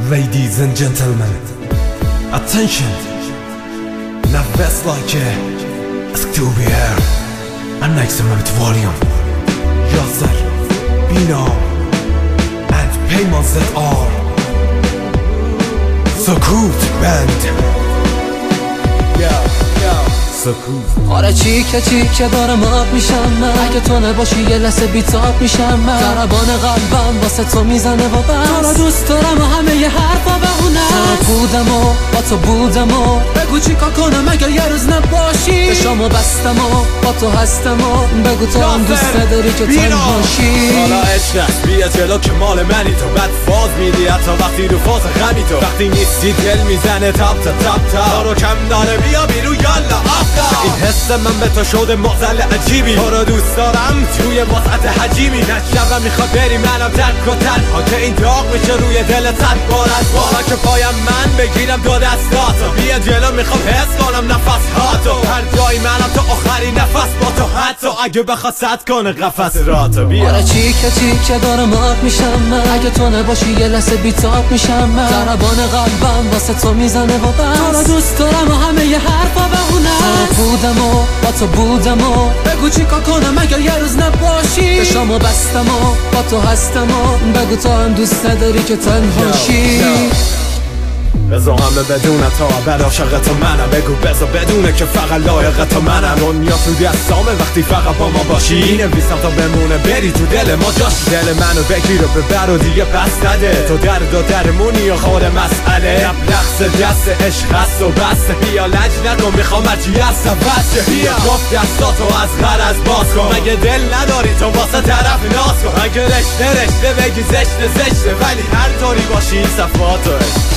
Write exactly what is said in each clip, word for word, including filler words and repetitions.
Ladies and gentlemen, attention. Now best like a Scooby here. And next to my volume Yasser, Bino and Paymans that are Sakut Band. Yeah, yeah. آره چی که چی که دارم آب میشم من، اگه تو نباشی یه لحظه بیتاب میشم من. ضربان قلبم واسه تو میزنه و بس، تو رو دوست دارم و همه یه حرفا بهونه. تو بودم و با تو بودم و بگو چی کار کنم اگه یه روز نباشی. به شما بستم و با تو هستم و بگو تو هم دوست داری که تنهاشی. حالا عشق است بیا جلو که مال منی تو، بعد فاز میدی حتی وقتی رو فاز غمی تو. وقتی نیستی دل میزنه تاب تا تاب تا، رو کم داره بیا بیرو یالا آفتا. این حس من به تو شده معضل عجیبی، تو رو دوست دارم توی وسعت حجیمی. نشبم میخواد بری منم ترک و تنها، که این داغ میشه روی دل صد بار از بالا. که پایم من بگیرم دو دستاتو، بیا جلو میخوام حس کنم نفس هاتو. هر جایی منم تو آخرین نفس با تو، حتی اگه بخواد صد کنه قفس راتو. بیا آره چی که چی که دارم آب میشم من، اگه تو نباشی یه لحظه بیتاب میشم من. ضربان قلبم واسه تو میزنه و بس، تو رو دوست دارم و همه یه حرفا بهونه. بودم و با تو بودم و بگو چی کار کنم اگر یه روز نباشی. به شما بستم و با تو هستم و بگو تو هم دوست نداری که تنهاشی. بذار همه بدونه تا بر عاشق تو منم، بگو بذار بدونه که فقط لایق تو منم. دنیا تو دستامه وقتی فقط با ما باشی، نویسم تا بمونه بری تو دل ما جاشی. دل منو بگیر و ببر و دیگه پس نده، تو درد و درمونی و خود مسئله. رب رقص دست عشق هست و بسته، بیا لج نکن میخوام هرچی هستم بچه. بیا گفت دستاتو از غرض باز کن، مگه دل نداری تو واسه طرف ناز کن. اگه رشته رشته بگی زشته زشته، ولی هر طوری باشی این صفاتو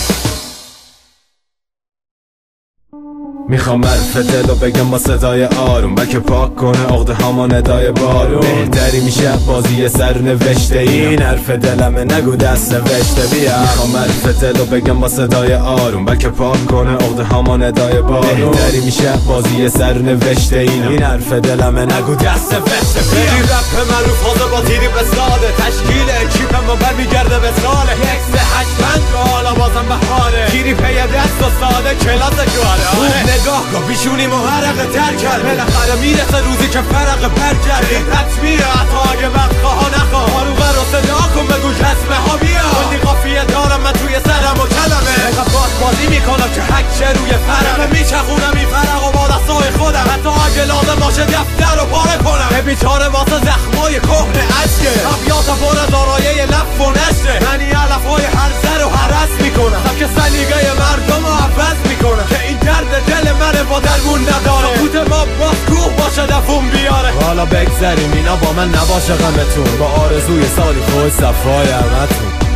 میخوام حرف دلو بگم با صدای آروم، بلکه پاک کنه عقده هاما ندای بارون. بهتری میشه بازی سر نوشته، این حرف دلمه نگو دست نوشته. بیا میخوام حرف دلو بگم با صدای آروم، بلکه پاک کنه عقده هاما ندای بارون. بهتری میشه بازی سر نوشته، این این حرف دلمه نگو دست نوشته. بیا رپ من رو فاز با تیری بساده، تشکیل اکیپ ما برمیگرده به ساله. یک سه هشت پنج و حالا بازم بهاره، تیری پی دست و ساده کلاس جواره. نگاه کن بیشونیم و حرقه تر کرد، بالاخره میرسه روزی که فرق پر کرد. این حتمیه حتی اگه وقت خواه نخواه، آروغه رو صدا کن بگو کسمه ها بیا. کلی قافیه دارم من توی سرم و کلمه، اینقدر باد بازی میکنم که حک شه روی فرقه. میچخونم این فرق و با دستای خودم، حتی اگه لازم باشه دفتر رو پاره کنم. به بیچاره واسه زخمای کهن عشقه، ابیات پر از آرایه لف و نشته. منی علفای هر سر و هرس میکنم، که سلیقه مردم رو عوض میکنم. که این درد دل منه با درمون نداره، بوت ما باز کوه باشه دفون بیاره. حالا بگذاریم اینا با من نباشه غمتون، با آرزوی سالی خوش صفای همتون.